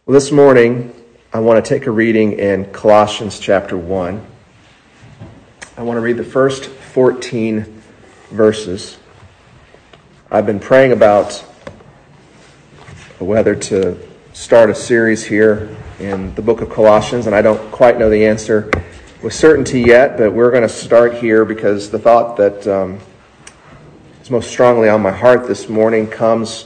Well, this morning, I want to take a reading in Colossians chapter 1. I want to read the first 14 verses. I've been praying about whether to start a series here in the book of Colossians, and I don't quite know the answer with certainty yet, but we're going to start here because the thought that is most strongly on my heart this morning comes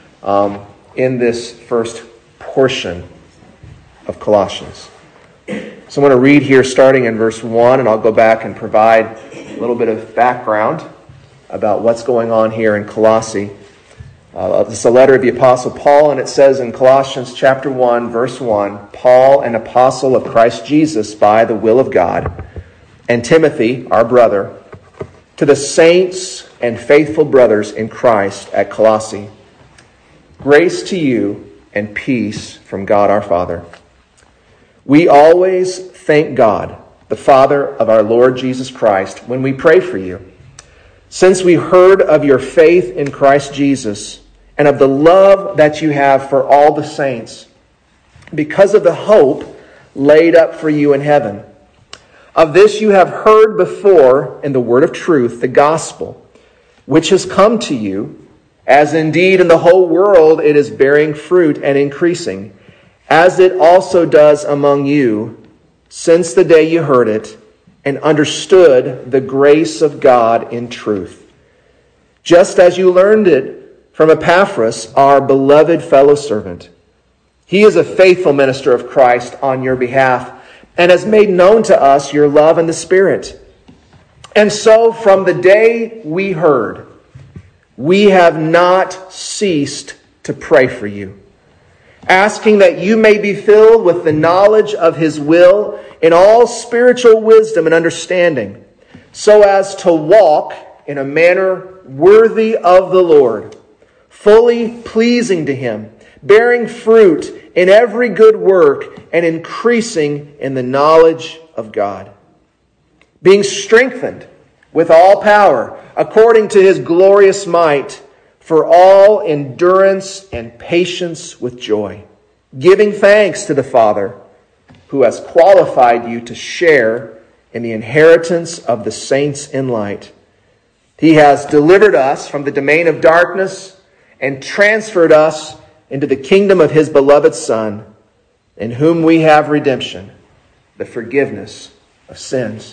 in this first portion of Colossians. So I'm going to read here starting in verse 1, and I'll go back and provide a little bit of background about what's going on here in Colossae. This is a letter of the Apostle Paul, and it says in Colossians chapter 1, verse 1, Paul, an apostle of Christ Jesus by the will of God, and Timothy, our brother, to the saints and faithful brothers in Christ at Colossae. Grace to you and peace from God our Father. We always thank God, the Father of our Lord Jesus Christ, when we pray for you, since we heard of your faith in Christ Jesus and of the love that you have for all the saints, because of the hope laid up for you in heaven. Of this you have heard before in the word of truth, the gospel, which has come to you, as indeed in the whole world it is bearing fruit and increasing, as it also does among you, since the day you heard it and understood the grace of God in truth. Just as you learned it from Epaphras, our beloved fellow servant. He is a faithful minister of Christ on your behalf and has made known to us your love in the Spirit. And so from the day we heard, we have not ceased to pray for you, asking that you may be filled with the knowledge of His will in all spiritual wisdom and understanding, so as to walk in a manner worthy of the Lord, fully pleasing to Him, bearing fruit in every good work and increasing in the knowledge of God, being strengthened with all power according to His glorious might, for all endurance and patience with joy, giving thanks to the Father who has qualified you to share in the inheritance of the saints in light. He has delivered us from the domain of darkness and transferred us into the kingdom of His beloved Son, in whom we have redemption, the forgiveness of sins.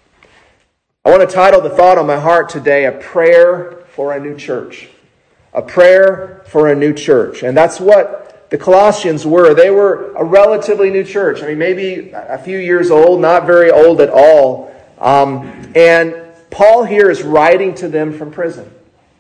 I want to title the thought on my heart today, A Prayer for a New Church. A prayer for a new church. And that's what the Colossians were. They were a relatively new church. I mean, maybe a few years old, not very old at all. And Paul here is writing to them from prison.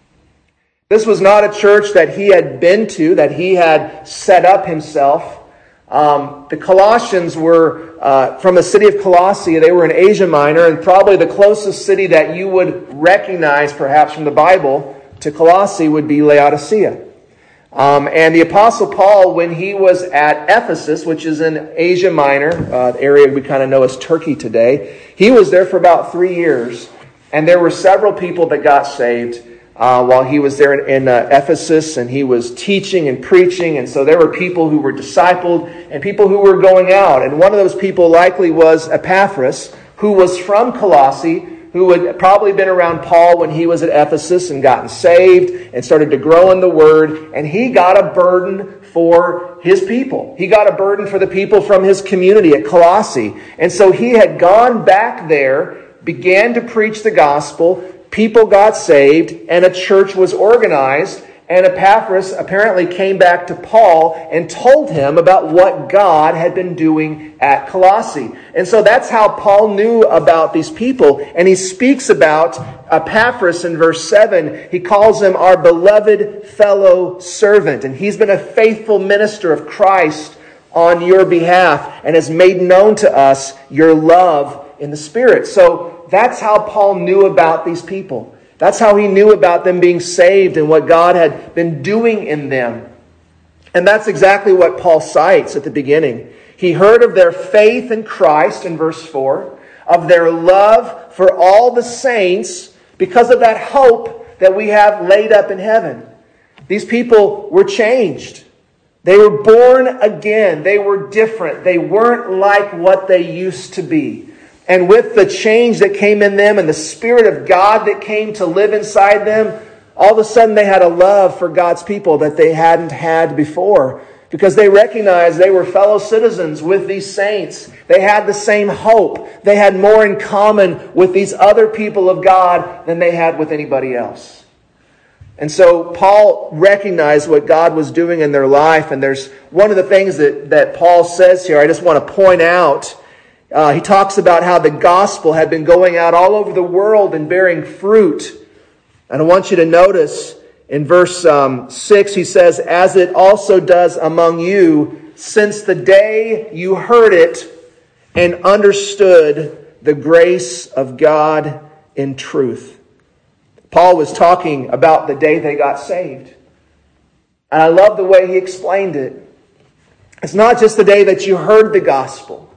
This was not a church that he had been to, that he had set up himself. The Colossians were from the city of Colossae. They were in Asia Minor, and probably the closest city that you would recognize perhaps from the Bible to Colossae would be Laodicea. And the Apostle Paul, when he was at Ephesus, which is in Asia Minor, the area we kind of know as Turkey today, he was there for about 3 years. And there were several people that got saved while he was there in Ephesus, and he was teaching and preaching. And so there were people who were discipled and people who were going out. And one of those people likely was Epaphras, who was from Colossae, who had probably been around Paul when he was at Ephesus and gotten saved and started to grow in the Word. And he got a burden for his people. He got a burden for the people from his community at Colossae. And so he had gone back there, began to preach the gospel. People got saved, and a church was organized. And Epaphras apparently came back to Paul and told him about what God had been doing at Colossae. And so that's how Paul knew about these people. And he speaks about Epaphras in verse 7. He calls him our beloved fellow servant. And he's been a faithful minister of Christ on your behalf and has made known to us your love in the Spirit. So that's how Paul knew about these people. That's how he knew about them being saved and what God had been doing in them. And that's exactly what Paul cites at the beginning. He heard of their faith in Christ in verse 4, of their love for all the saints because of that hope that we have laid up in heaven. These people were changed. They were born again. They were different. They weren't like what they used to be. And with the change that came in them and the Spirit of God that came to live inside them, all of a sudden they had a love for God's people that they hadn't had before, because they recognized they were fellow citizens with these saints. They had the same hope. They had more in common with these other people of God than they had with anybody else. And so Paul recognized what God was doing in their life. And there's one of the things that Paul says here, I just want to point out. He talks about how the gospel had been going out all over the world and bearing fruit. And I want you to notice in verse 6, he says, as it also does among you, since the day you heard it and understood the grace of God in truth. Paul was talking about the day they got saved. And I love the way he explained it. It's not just the day that you heard the gospel.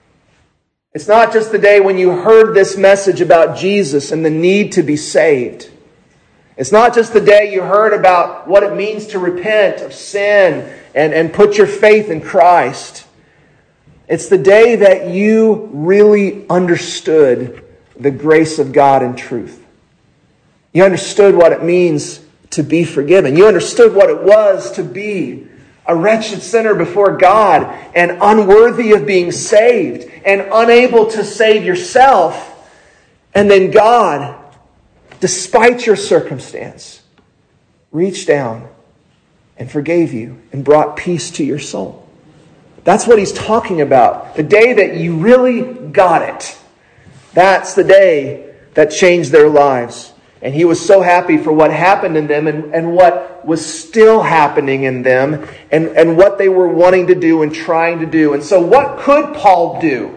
It's not just the day when you heard this message about Jesus and the need to be saved. It's not just the day you heard about what it means to repent of sin and put your faith in Christ. It's the day that you really understood the grace of God in truth. You understood what it means to be forgiven. You understood what it was to be a wretched sinner before God and unworthy of being saved and unable to save yourself. And then God, despite your circumstance, reached down and forgave you and brought peace to your soul. That's what he's talking about. The day that you really got it. That's the day that changed their lives. And he was so happy for what happened in them and what was still happening in them and what they were wanting to do and trying to do. And so what could Paul do?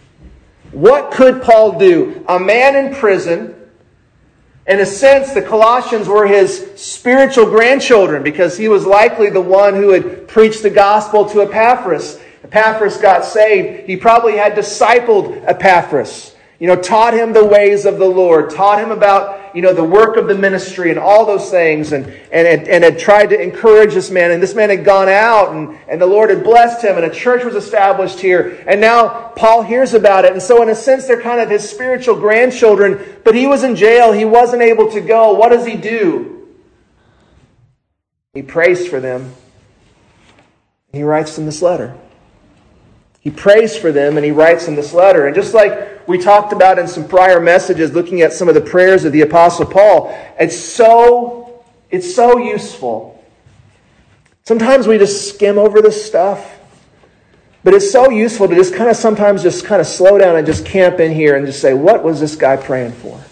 What could Paul do? A man in prison. In a sense, the Colossians were his spiritual grandchildren because he was likely the one who had preached the gospel to Epaphras. Epaphras got saved. He probably had discipled Epaphras. Taught him the ways of the Lord, taught him about, the work of the ministry and all those things, and had tried to encourage this man. And this man had gone out, and the Lord had blessed him, and a church was established here. And now Paul hears about it. And so in a sense, they're kind of his spiritual grandchildren, but he was in jail. He wasn't able to go. What does he do? He prays for them. He writes them this letter. He prays for them and he writes them this letter. And just like we talked about in some prior messages, looking at some of the prayers of the Apostle Paul, it's so useful. Sometimes we just skim over this stuff, but it's so useful to sometimes slow down and just camp in here and just say, what was this guy praying for?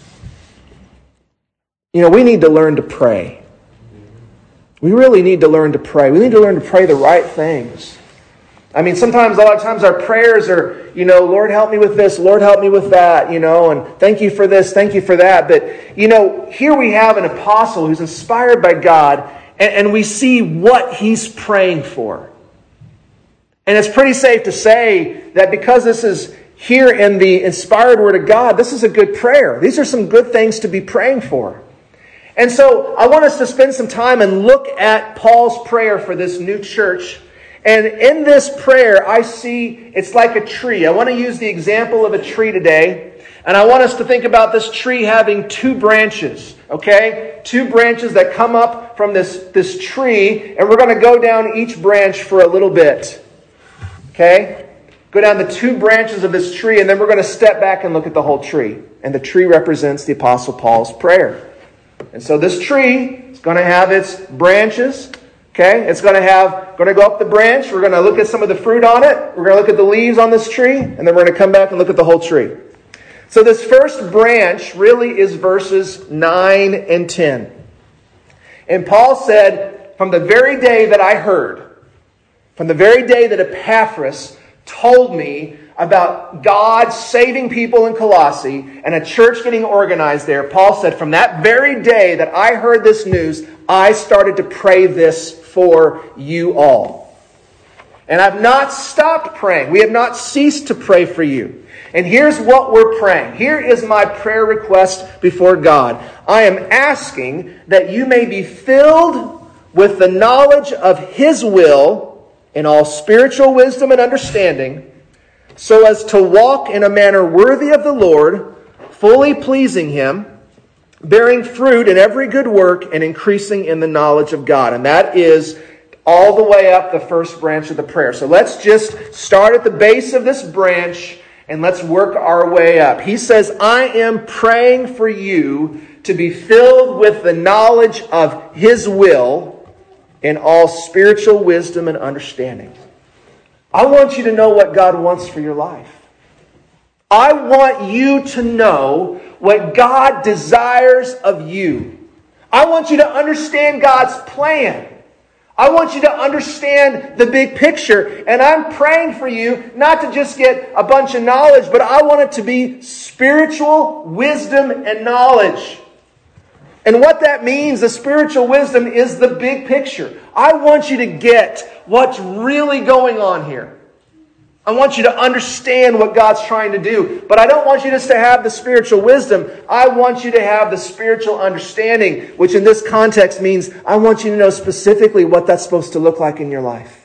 We need to learn to pray. We really need to learn to pray. We need to learn to pray the right things. A lot of times our prayers are, Lord, help me with this, Lord, help me with that, and thank you for this, thank you for that. But, here we have an apostle who's inspired by God, and we see what he's praying for. And it's pretty safe to say that because this is here in the inspired Word of God, this is a good prayer. These are some good things to be praying for. And so I want us to spend some time and look at Paul's prayer for this new church. And in this prayer, I see it's like a tree. I want to use the example of a tree today. And I want us to think about this tree having two branches. Okay? Two branches that come up from this tree. And we're going to go down each branch for a little bit. Okay? Go down the two branches of this tree. And then we're going to step back and look at the whole tree. And the tree represents the Apostle Paul's prayer. And so this tree is going to have its branches. Okay, it's going to go up the branch. We're going to look at some of the fruit on it. We're going to look at the leaves on this tree. And then we're going to come back and look at the whole tree. So this first branch really is verses 9 and 10. And Paul said, from the very day that I heard, from the very day that Epaphras told me about God saving people in Colossae and a church getting organized there, Paul said, from that very day that I heard this news, I started to pray this for you all. And I've not stopped praying. We have not ceased to pray for you. And here's what we're praying. Here is my prayer request before God. I am asking that you may be filled with the knowledge of His will in all spiritual wisdom and understanding, so as to walk in a manner worthy of the Lord, fully pleasing Him, bearing fruit in every good work and increasing in the knowledge of God. And that is all the way up the first branch of the prayer. So let's just start at the base of this branch and let's work our way up. He says, I am praying for you to be filled with the knowledge of His will in all spiritual wisdom and understanding. I want you to know what God wants for your life. I want you to know what God desires of you. I want you to understand God's plan. I want you to understand the big picture. And I'm praying for you not to just get a bunch of knowledge, but I want it to be spiritual wisdom and knowledge. And what that means, the spiritual wisdom, is the big picture. I want you to get what's really going on here. I want you to understand what God's trying to do. But I don't want you just to have the spiritual wisdom. I want you to have the spiritual understanding, which in this context means I want you to know specifically what that's supposed to look like in your life.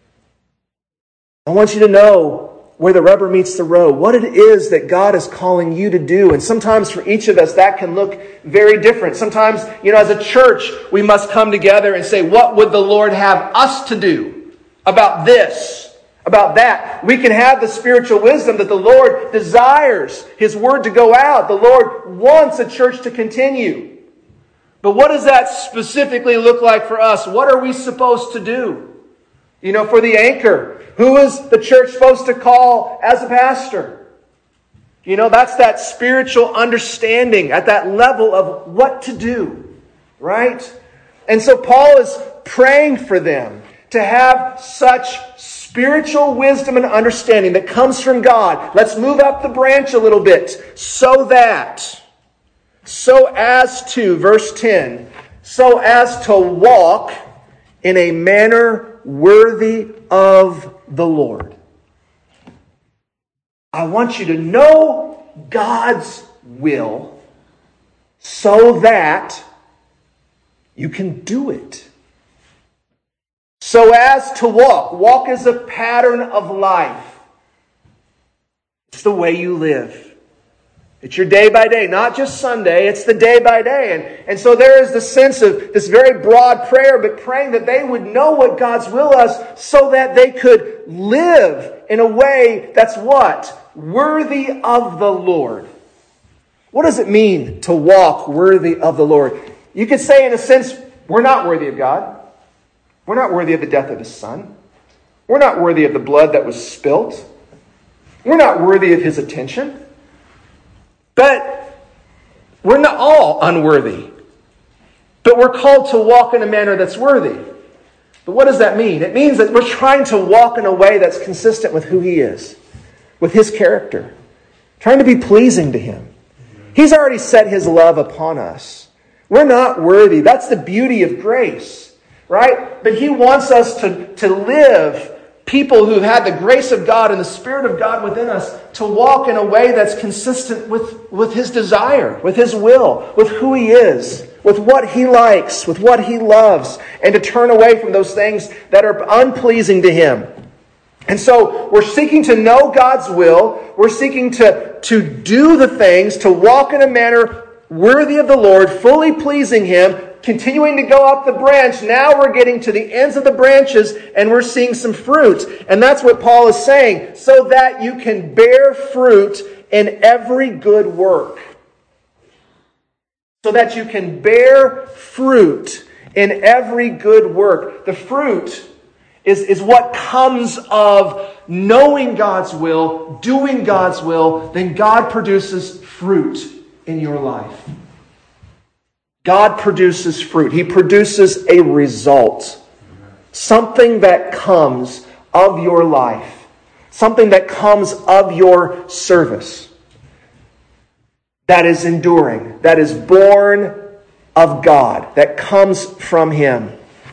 I want you to know where the rubber meets the road, what it is that God is calling you to do. And sometimes for each of us, that can look very different. Sometimes, as a church, we must come together and say, what would the Lord have us to do about this, about that? We can have the spiritual wisdom that the Lord desires His word to go out. The Lord wants a church to continue. But what does that specifically look like for us? What are we supposed to do? For the anchor, who is the church supposed to call as a pastor? That's that spiritual understanding at that level of what to do, right? And so Paul is praying for them to have such spiritual wisdom and understanding that comes from God. Let's move up the branch a little bit. So as to, verse 10, so as to walk in a manner worthy of the Lord. I want you to know God's will so that you can do it. So as to walk. Walk is a pattern of life. It's the way you live. It's your day by day, not just Sunday. It's the day by day. And so there is the sense of this very broad prayer, but praying that they would know what God's will is so that they could live in a way that's what? Worthy of the Lord. What does it mean to walk worthy of the Lord? You could say in a sense, we're not worthy of God. We're not worthy of the death of His Son. We're not worthy of the blood that was spilt. We're not worthy of His attention. But we're not all unworthy. But we're called to walk in a manner that's worthy. But what does that mean? It means that we're trying to walk in a way that's consistent with who He is, with His character, trying to be pleasing to Him. He's already set His love upon us. We're not worthy. That's the beauty of grace, right? But He wants us to live people who've had the grace of God and the Spirit of God within us to walk in a way that's consistent with His desire, with His will, with who He is, with what He likes, with what He loves, and to turn away from those things that are unpleasing to Him. And so we're seeking to know God's will. We're seeking to do the things, to walk in a manner worthy of the Lord, fully pleasing Him, continuing to go up the branch. Now we're getting to the ends of the branches and we're seeing some fruit. And that's what Paul is saying, so that you can bear fruit in every good work. So that you can bear fruit in every good work. The fruit is what comes of knowing God's will, doing God's will. Then God produces fruit in your life. God produces fruit. He produces a result. Something that comes of your life. Something that comes of your service. That is enduring. That is born of God. That comes from Him.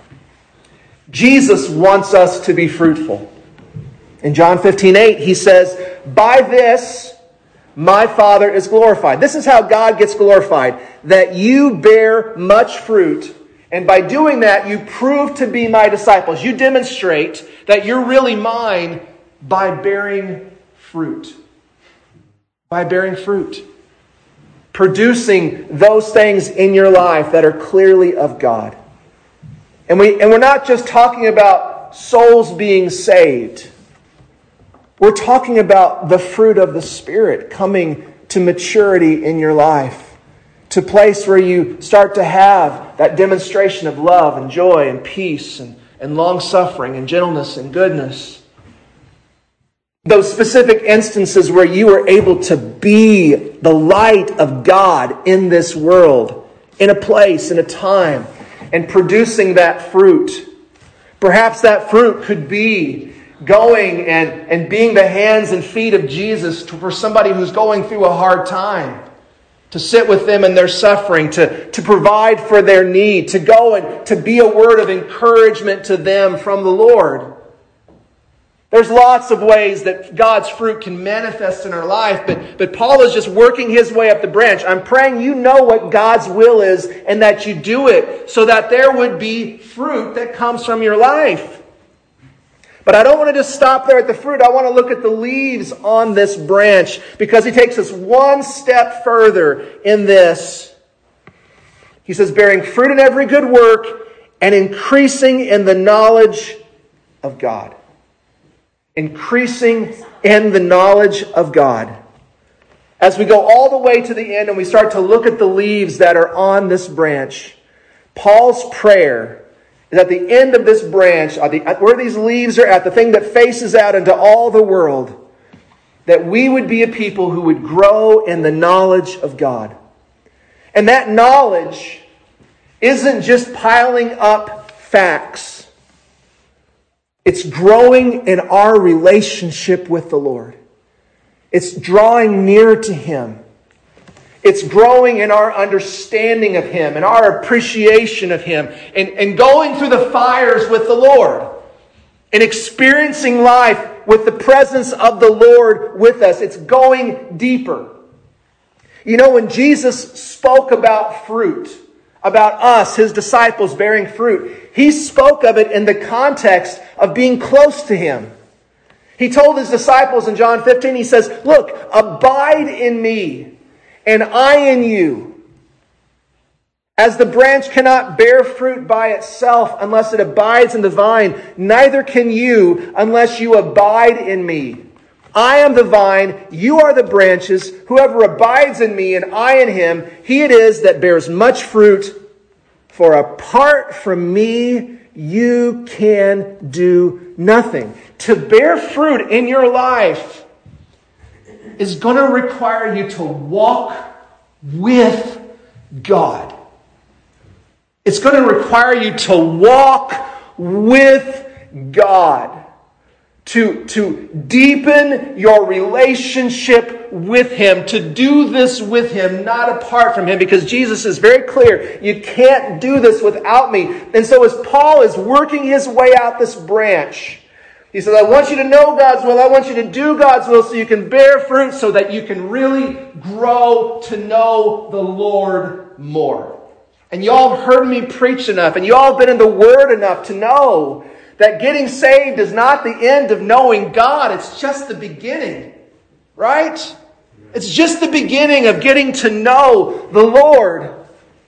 Jesus wants us to be fruitful. In John 15:8, He says, "By this my Father is glorified." This is how God gets glorified. That you bear much fruit And by doing that, you prove to be my disciples. You demonstrate that you're really mine by bearing fruit. By bearing fruit. Producing those things in your life that are clearly of God. And we're not just talking about souls being saved. We're talking about the fruit of the Spirit coming to maturity in your life. To a place where you start to have that demonstration of love and joy and peace and long-suffering and gentleness and goodness. Those specific instances where you are able to be the light of God in this world, in a place, in a time, and producing that fruit. Perhaps that fruit could be going and being the hands and feet of Jesus for somebody who's going through a hard time. To sit with them in their suffering, to provide for their need, to go and to be a word of encouragement to them from the Lord. There's lots of ways that God's fruit can manifest in our life, but Paul is just working his way up the branch. I'm praying you know what God's will is and that you do it so that there would be fruit that comes from your life. But I don't want to just stop there at the fruit. I want to look at the leaves on this branch because he takes us one step further in this. He says, bearing fruit in every good work and increasing in the knowledge of God. Increasing in the knowledge of God. As we go all the way to the end and we start to look at the leaves that are on this branch, Paul's prayer is at the end of this branch, where these leaves are at, the thing that faces out into all the world, that we would be a people who would grow in the knowledge of God. And that knowledge isn't just piling up facts. It's growing in our relationship with the Lord. It's drawing near to Him. It's growing in our understanding of Him and our appreciation of Him and going through the fires with the Lord and experiencing life with the presence of the Lord with us. It's going deeper. You know, when Jesus spoke about fruit, about us, His disciples bearing fruit, He spoke of it in the context of being close to Him. He told His disciples in John 15, He says, look, abide in me and I in you. As the branch cannot bear fruit by itself unless it abides in the vine, neither can you unless you abide in me. I am the vine, you are the branches. Whoever abides in me and I in him, he it is that bears much fruit. For apart from me, you can do nothing. To bear fruit in your life is going to require you to walk with God. It's going to require you to walk with God. To deepen your relationship with Him. To do this with Him, not apart from Him. Because Jesus is very clear, you can't do this without me. And so as Paul is working his way out this branch, he says, I want you to know God's will. I want you to do God's will so you can bear fruit so that you can really grow to know the Lord more. And you all have heard me preach enough, and you all have been in the Word enough to know that getting saved is not the end of knowing God. It's just the beginning. Right? It's just the beginning of getting to know the Lord.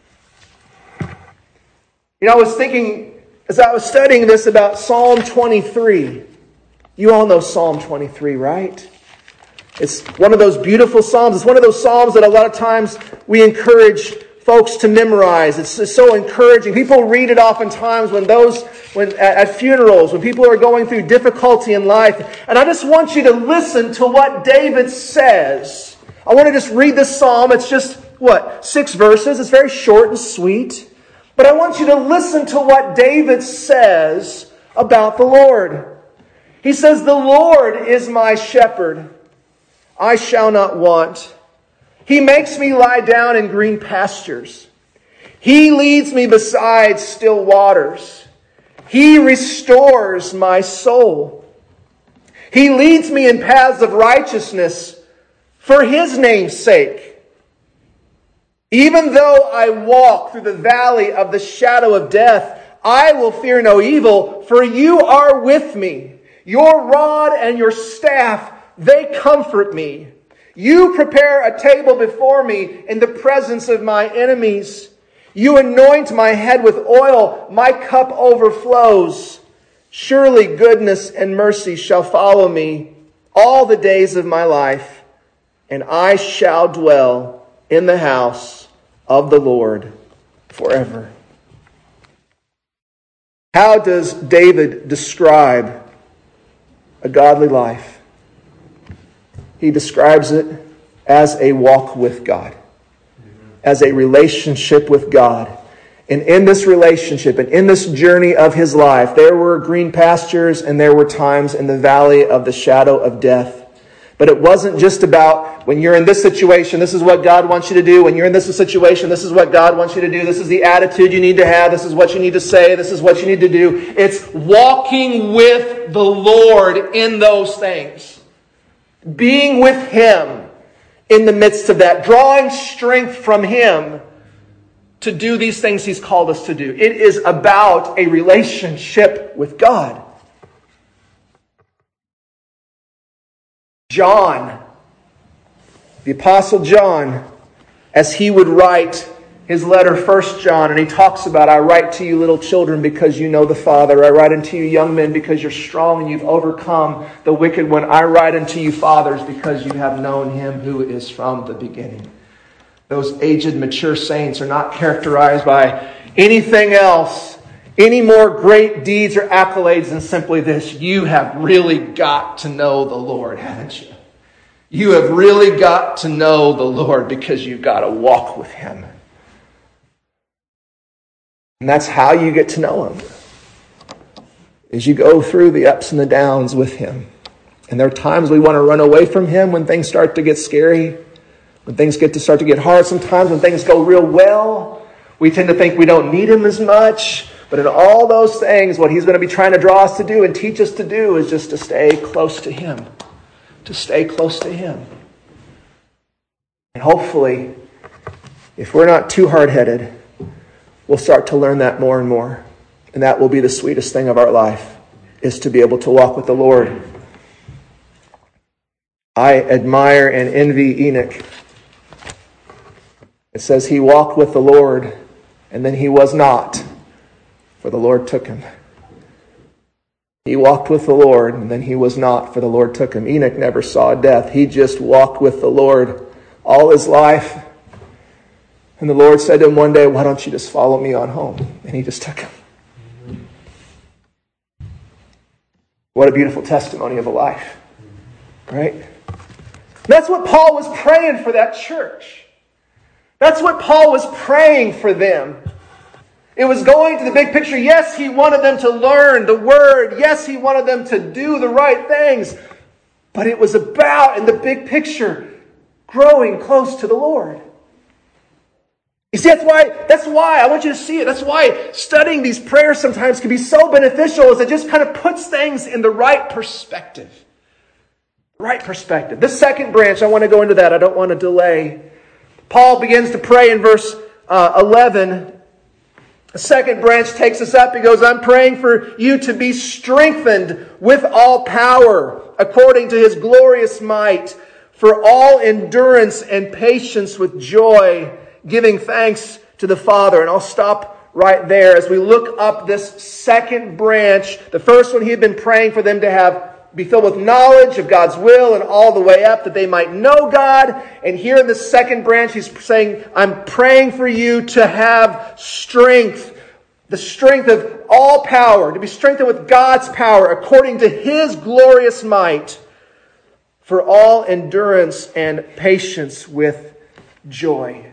You know, I was thinking, as I was studying this, about Psalm 23. You all know Psalm 23, right? It's one of those beautiful psalms. It's one of those psalms that a lot of times we encourage folks to memorize. It's so encouraging. People read it oftentimes when at funerals, when people are going through difficulty in life. And I just want you to listen to what David says. I want to just read this psalm. It's just, 6 verses. It's very short and sweet. But I want you to listen to what David says about the Lord. He says, the Lord is my shepherd. I shall not want. He makes me lie down in green pastures. He leads me beside still waters. He restores my soul. He leads me in paths of righteousness for His name's sake. Even though I walk through the valley of the shadow of death, I will fear no evil, for you are with me. Your rod and your staff, they comfort me. You prepare a table before me in the presence of my enemies. You anoint my head with oil, my cup overflows. Surely goodness and mercy shall follow me all the days of my life, and I shall dwell in the house of the Lord forever. How does David describe a godly life? He describes it as a walk with God, as a relationship with God. And in this relationship and in this journey of his life, there were green pastures and there were times in the valley of the shadow of death. But it wasn't just about when you're in this situation, this is what God wants you to do. When you're in this situation, this is what God wants you to do. This is the attitude you need to have. This is what you need to say. This is what you need to do. It's walking with the Lord in those things. Being with Him in the midst of that. Drawing strength from Him to do these things He's called us to do. It is about a relationship with God. John, the Apostle John, as he would write his letter, 1 John, and he talks about, I write to you little children because you know the Father. I write unto you young men because you're strong and you've overcome the wicked one. I write unto you fathers because you have known Him who is from the beginning. Those aged, mature saints are not characterized by anything else, any more great deeds or accolades than simply this. You have really got to know the Lord, haven't you? You have really got to know the Lord because you've got to walk with Him. And that's how you get to know Him, is you go through the ups and the downs with Him. And there are times we want to run away from Him when things start to get scary, when things start to get hard. Sometimes when things go real well, we tend to think we don't need Him as much. But in all those things, what He's going to be trying to draw us to do and teach us to do is just to stay close to Him. To stay close to Him. And hopefully, if we're not too hard-headed, we'll start to learn that more and more. And that will be the sweetest thing of our life, is to be able to walk with the Lord. I admire and envy Enoch. It says he walked with the Lord, and then he was not, for the Lord took him. He walked with the Lord, and then he was not, for the Lord took him. Enoch never saw death. He just walked with the Lord all his life. And the Lord said to him one day, why don't you just follow me on home? And he just took him. What a beautiful testimony of a life. Right? That's what Paul was praying for that church. That's what Paul was praying for them. It was going to the big picture. Yes, he wanted them to learn the Word. Yes, he wanted them to do the right things. But it was about, in the big picture, growing close to the Lord. You see, that's why I want you to see it. That's why studying these prayers sometimes can be so beneficial, is it just kind of puts things in the right perspective. Right perspective. The second branch, I want to go into that. I don't want to delay. Paul begins to pray in verse 11. The second branch takes us up. He goes, I'm praying for you to be strengthened with all power, according to His glorious might, for all endurance and patience with joy, giving thanks to the Father. And I'll stop right there as we look up this second branch. The first one, he had been praying for them to be filled with knowledge of God's will, and all the way up that they might know God. And here in the second branch, he's saying, I'm praying for you to have strength, the strength of all power, to be strengthened with God's power according to His glorious might, for all endurance and patience with joy.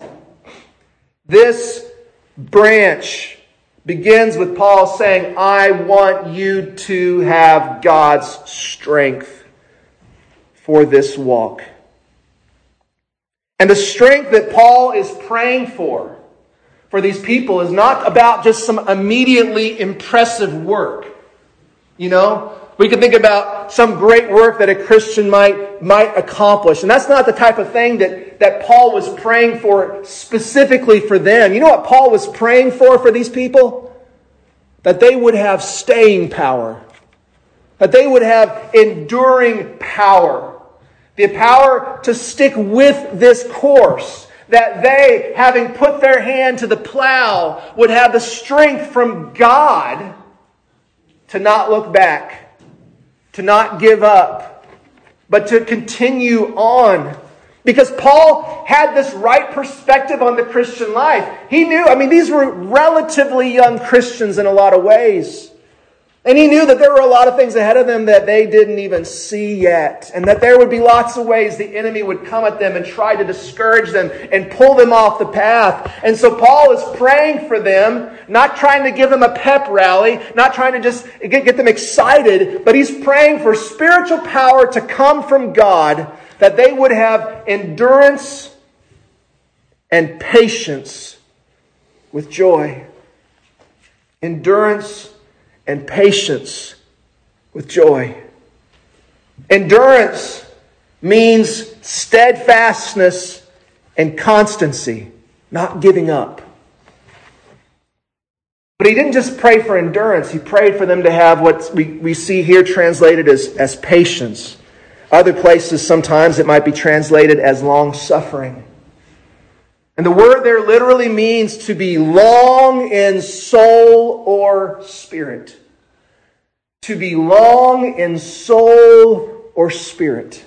This branch begins with Paul saying, I want you to have God's strength for this walk. And the strength that Paul is praying for these people is not about just some immediately impressive work. You know, We can think about some great work that a Christian might accomplish. And that's not the type of thing that Paul was praying for specifically for them. You know what Paul was praying for these people? That they would have staying power. That they would have enduring power. The power to stick with this course. That they, having put their hand to the plow, would have the strength from God to not look back. To not give up, but to continue on. Because Paul had this right perspective on the Christian life. He knew, these were relatively young Christians in a lot of ways. And he knew that there were a lot of things ahead of them that they didn't even see yet. And that there would be lots of ways the enemy would come at them and try to discourage them and pull them off the path. And so Paul is praying for them, not trying to give them a pep rally, not trying to just get them excited, but he's praying for spiritual power to come from God, that they would have endurance and patience with joy. Endurance and patience with joy. Endurance means steadfastness and constancy, not giving up. But he didn't just pray for endurance. He prayed for them to have what we see here translated as patience. Other places, sometimes it might be translated as long-suffering. And the word there literally means to be long in soul or spirit. To be long in soul or spirit.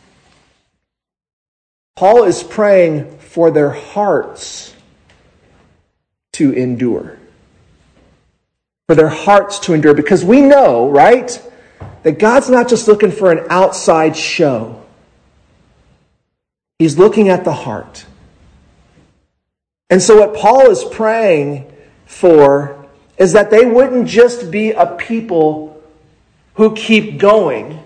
Paul is praying for their hearts to endure. For their hearts to endure. Because we know, right, that God's not just looking for an outside show. He's looking at the heart. And so what Paul is praying for is that they wouldn't just be a people who keep going,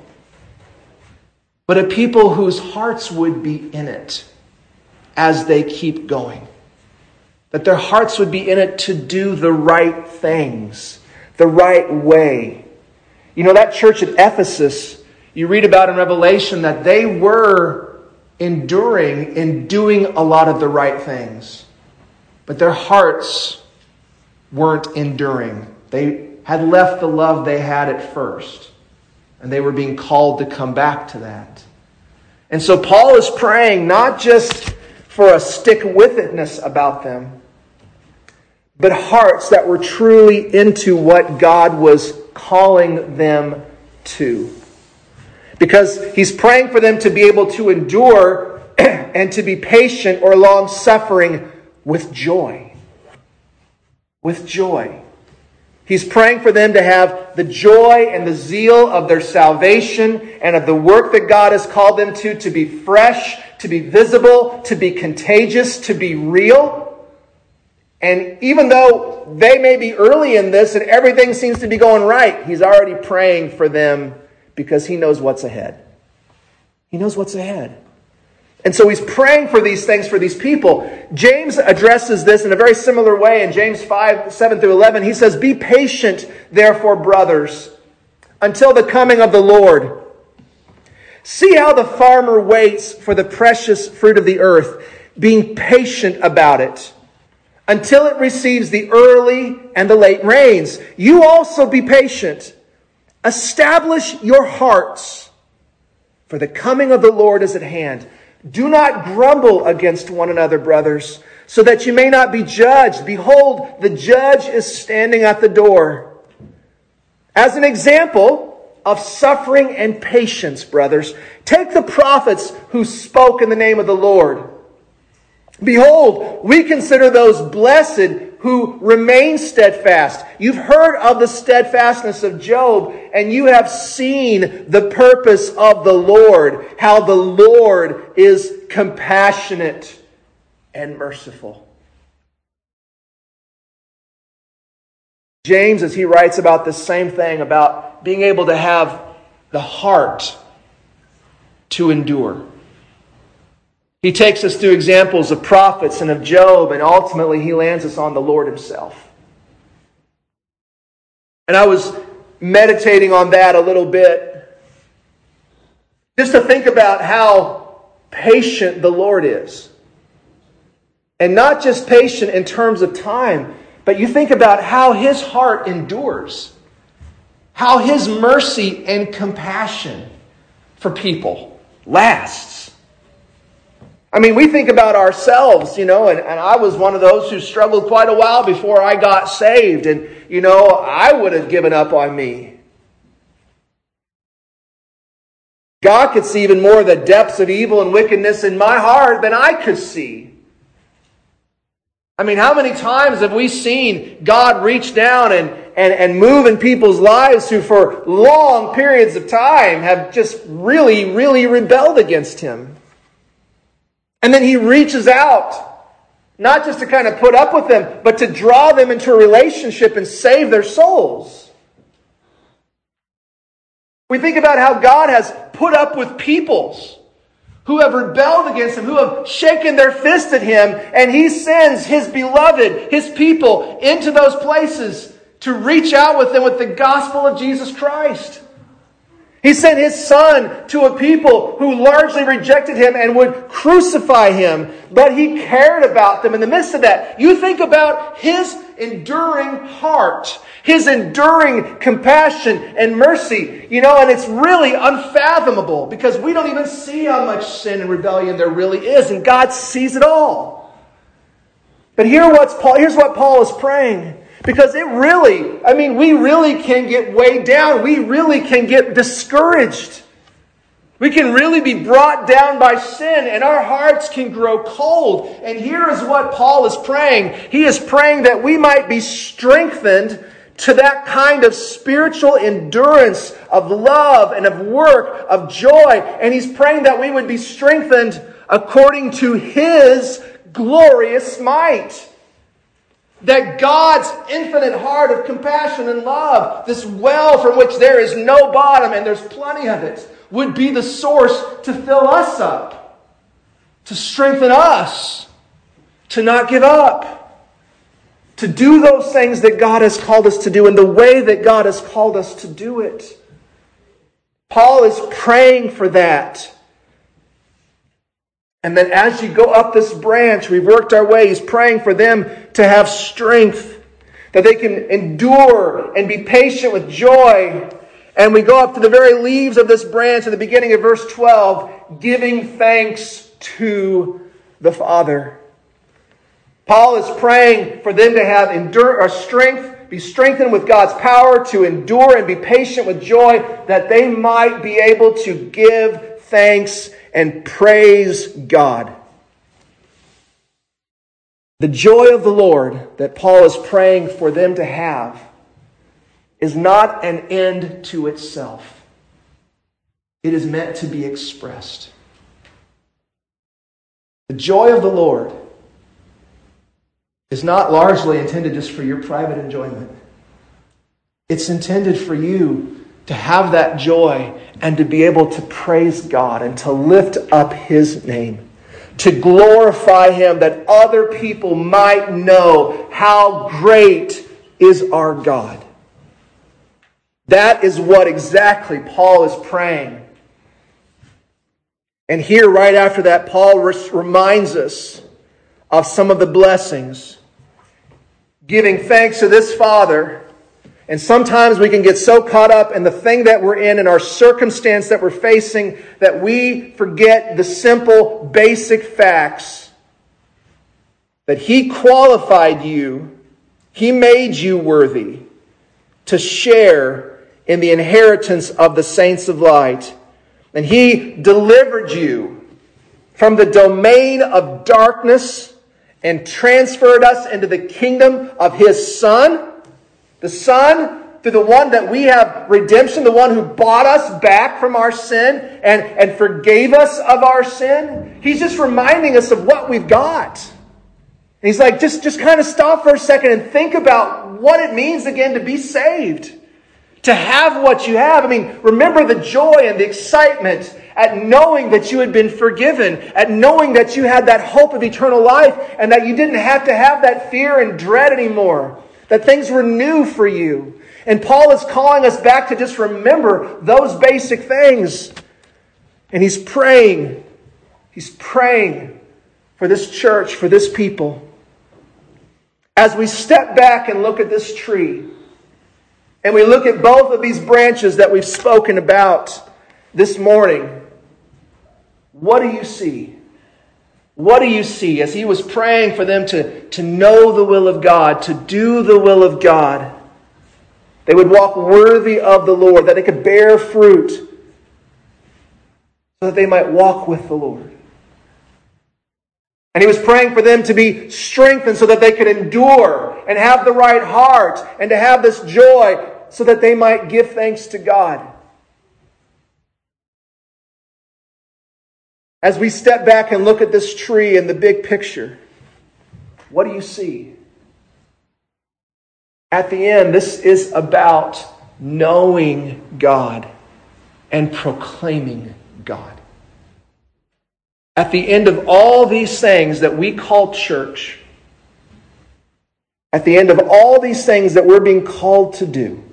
but a people whose hearts would be in it as they keep going. That their hearts would be in it to do the right things, the right way. You know, that church at Ephesus, you read about in Revelation that they were enduring and doing a lot of the right things. But their hearts weren't enduring. They had left the love they had at first. And they were being called to come back to that. And so Paul is praying not just for a stick-with-itness about them, but hearts that were truly into what God was calling them to. Because he's praying for them to be able to endure and to be patient or long-suffering with joy. With joy. He's praying for them to have the joy and the zeal of their salvation and of the work that God has called them to be fresh, to be visible, to be contagious, to be real. And even though they may be early in this and everything seems to be going right, he's already praying for them because he knows what's ahead. He knows what's ahead. And so he's praying for these things for these people. James addresses this in a very similar way in James 5, 7 through 11. He says, "Be patient, therefore, brothers, until the coming of the Lord. See how the farmer waits for the precious fruit of the earth, being patient about it, until it receives the early and the late rains. You also be patient. Establish your hearts, for the coming of the Lord is at hand. Do not grumble against one another, brothers, so that you may not be judged. Behold, the judge is standing at the door." As an example of suffering and patience, brothers, take the prophets who spoke in the name of the Lord. Behold, we consider those blessed who remain steadfast. You've heard of the steadfastness of Job, and you have seen the purpose of the Lord, how the Lord is compassionate and merciful. James, as he writes about the same thing, about being able to have the heart to endure. He takes us through examples of prophets and of Job, and ultimately he lands us on the Lord himself. And I was meditating on that a little bit, just to think about how patient the Lord is. And not just patient in terms of time, but you think about how His heart endures. How His mercy and compassion for people lasts. I mean, we think about ourselves, and I was one of those who struggled quite a while before I got saved. And, I would have given up on me. God could see even more of the depths of evil and wickedness in my heart than I could see. I mean, how many times have we seen God reach down and move in people's lives who for long periods of time have just really, really rebelled against Him? And then He reaches out, not just to kind of put up with them, but to draw them into a relationship and save their souls. We think about how God has put up with peoples who have rebelled against Him, who have shaken their fist at Him, and He sends His beloved, His people, into those places to reach out with them with the gospel of Jesus Christ. He sent His Son to a people who largely rejected Him and would crucify Him, but He cared about them in the midst of that. You think about His enduring heart, His enduring compassion and mercy, and it's really unfathomable because we don't even see how much sin and rebellion there really is, and God sees it all. But here's what Paul is praying. Because we really can get weighed down. We really can get discouraged. We can really be brought down by sin, and our hearts can grow cold. And here is what Paul is praying. He is praying that we might be strengthened to that kind of spiritual endurance of love and of work, of joy. And he's praying that we would be strengthened according to His glorious might. That God's infinite heart of compassion and love, this well from which there is no bottom and there's plenty of it, would be the source to fill us up, to strengthen us, to not give up, to do those things that God has called us to do in the way that God has called us to do it. Paul is praying for that. And then as you go up this branch, we've worked our way, he's praying for them to have strength, that they can endure and be patient with joy. And we go up to the very leaves of this branch at the beginning of verse 12, giving thanks to the Father. Paul is praying for them to have strength, be strengthened with God's power to endure and be patient with joy, that they might be able to give thanks and praise God. The joy of the Lord that Paul is praying for them to have is not an end to itself. It is meant to be expressed. The joy of the Lord is not largely intended just for your private enjoyment. It's intended for you to have that joy and to be able to praise God and to lift up His name, to glorify Him, that other people might know how great is our God. That is what exactly Paul is praying. And here, right after that, Paul reminds us of some of the blessings, giving thanks to this Father. And sometimes we can get so caught up in the thing that we're in our circumstance that we're facing, that we forget the simple, basic facts that He qualified you, He made you worthy to share in the inheritance of the saints of light. And He delivered you from the domain of darkness and transferred us into the kingdom of His Son. The Son, through the one that we have redemption, the one who bought us back from our sin and forgave us of our sin. He's just reminding us of what we've got. And He's like, just kind of stop for a second and think about what it means again to be saved. To have what you have. I mean, remember the joy and the excitement at knowing that you had been forgiven, at knowing that you had that hope of eternal life, and that you didn't have to have that fear and dread anymore. That things were new for you. And Paul is calling us back to just remember those basic things. And he's praying. He's praying for this church, for this people. As we step back and look at this tree, and we look at both of these branches that we've spoken about this morning, what do you see? What do you see? As he was praying for them to know the will of God, to do the will of God, they would walk worthy of the Lord, that they could bear fruit, so that they might walk with the Lord. And he was praying for them to be strengthened so that they could endure and have the right heart and to have this joy so that they might give thanks to God. As we step back and look at this tree in the big picture, what do you see? At the end, this is about knowing God and proclaiming God. At the end of all these things that we call church, at the end of all these things that we're being called to do,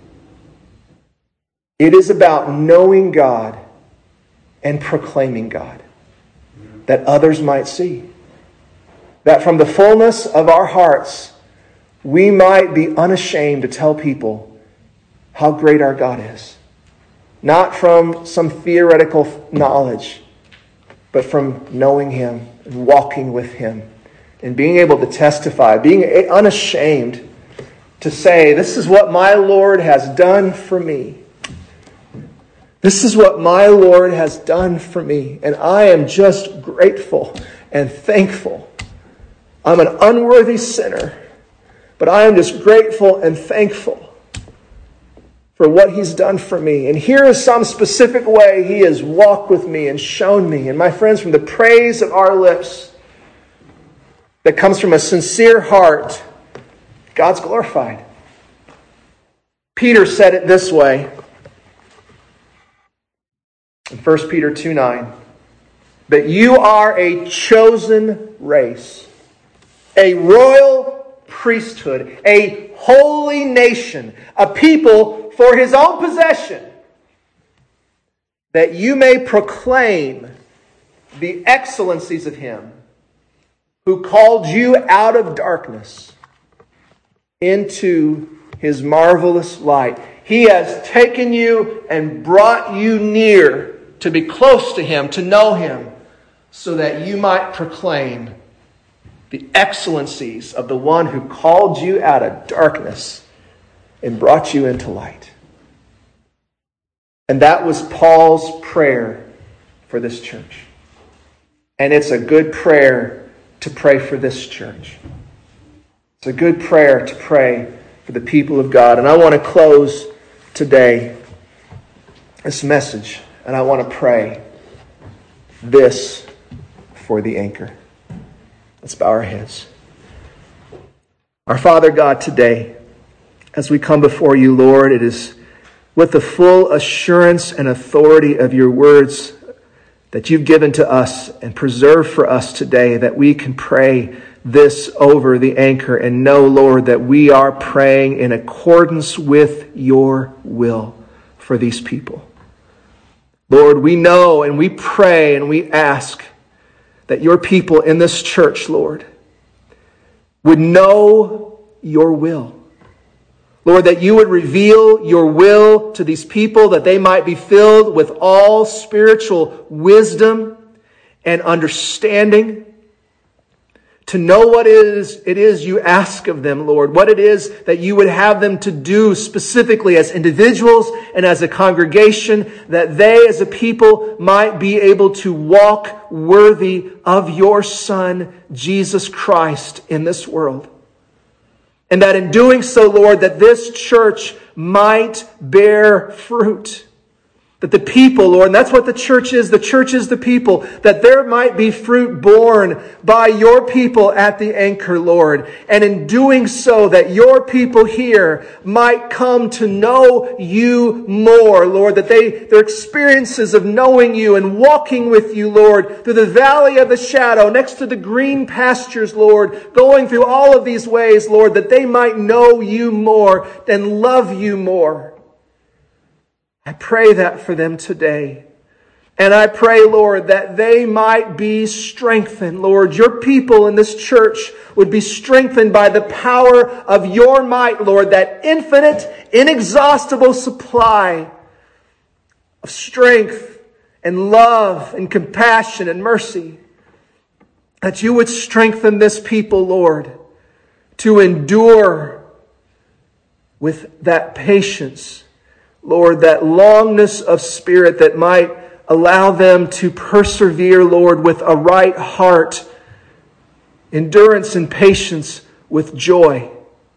it is about knowing God and proclaiming God, that others might see. That from the fullness of our hearts, we might be unashamed to tell people how great our God is. Not from some theoretical knowledge, but from knowing Him and walking with Him and being able to testify, being unashamed to say, this is what my Lord has done for me. This is what my Lord has done for me, and I am just grateful and thankful. I'm an unworthy sinner, but I am just grateful and thankful for what He's done for me. And here is some specific way He has walked with me and shown me. And my friends, from the praise of our lips that comes from a sincere heart, God's glorified. Peter said it this way in 1 Peter 2:9, that you are a chosen race, a royal priesthood, a holy nation, a people for His own possession, that you may proclaim the excellencies of Him who called you out of darkness into His marvelous light. He has taken you and brought you near to be close to Him, to know Him, so that you might proclaim the excellencies of the one who called you out of darkness and brought you into light. And that was Paul's prayer for this church. And it's a good prayer to pray for this church. It's a good prayer to pray for the people of God. And I want to close today this message, and I want to pray this for the anchor. Let's bow our heads. Our Father God, today, as we come before you, Lord, it is with the full assurance and authority of your words that you've given to us and preserved for us today, that we can pray this over the anchor and know, Lord, that we are praying in accordance with your will for these people. Lord, we know and we pray and we ask that your people in this church, Lord, would know your will. Lord, that you would reveal your will to these people, that they might be filled with all spiritual wisdom and understanding, to know what it is you ask of them, Lord, what it is that you would have them to do specifically as individuals and as a congregation, that they as a people might be able to walk worthy of your Son, Jesus Christ, in this world. And that in doing so, Lord, that this church might bear fruit. That the people, Lord, and that's what the church is the people, that there might be fruit borne by your people at the Anchor, Lord. And in doing so, that your people here might come to know you more, Lord. That their experiences of knowing you and walking with you, Lord, through the valley of the shadow, next to the green pastures, Lord, going through all of these ways, Lord, that they might know you more and love you more. I pray that for them today. And I pray, Lord, that they might be strengthened. Lord, your people in this church would be strengthened by the power of your might, Lord, that infinite, inexhaustible supply of strength and love and compassion and mercy. That you would strengthen this people, Lord, to endure with that patience, Lord, that longness of spirit that might allow them to persevere, Lord, with a right heart, endurance and patience with joy.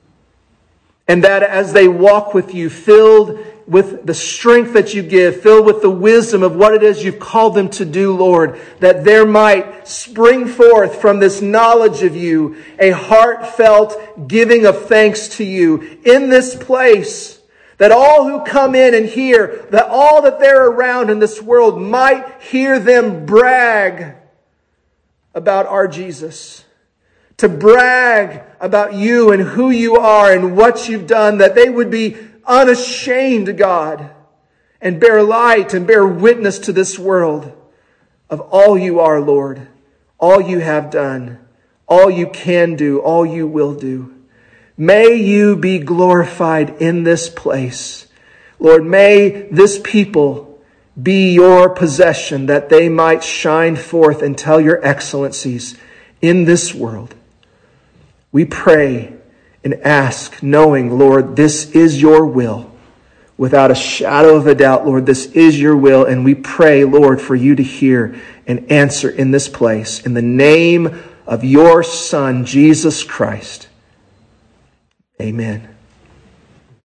And that as they walk with you, filled with the strength that you give, filled with the wisdom of what it is you've called them to do, Lord, that there might spring forth from this knowledge of you a heartfelt giving of thanks to you in this place. That all who come in and hear, that all that they're around in this world might hear them brag about our Jesus. To brag about you and who you are and what you've done. That they would be unashamed, God, and bear light and bear witness to this world of all you are, Lord. All you have done. All you can do. All you will do. May you be glorified in this place. Lord, may this people be your possession, that they might shine forth and tell your excellencies in this world. We pray and ask, knowing, Lord, this is your will. Without a shadow of a doubt, Lord, this is your will. And we pray, Lord, for you to hear and answer in this place. In the name of your Son, Jesus Christ. Amen.